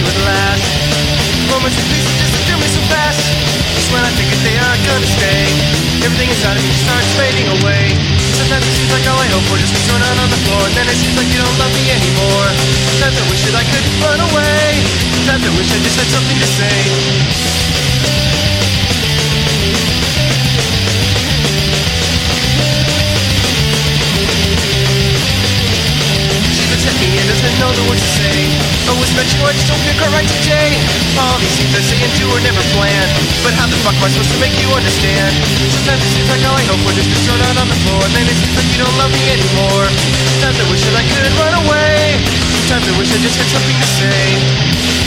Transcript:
would last. Moments of peace just thrill me so fast. Just when I think that they aren't gonna stay, everything inside of me starts fading away. Sometimes it seems like all I hope for just is thrown out on the floor, and then it seems like you don't love me anymore. Sometimes I wish that I could run away. Sometimes I wish I just had something to say. And doesn't know the words to say. Always bet you I just don't pick her right today. All these things I say and do are never planned, but how the fuck am I supposed to make you understand? Sometimes it seems like all I hope for just is thrown out on the floor, and then it seems like you don't love me anymore. Sometimes I wish that I could run away. Sometimes I wish I just had something to say.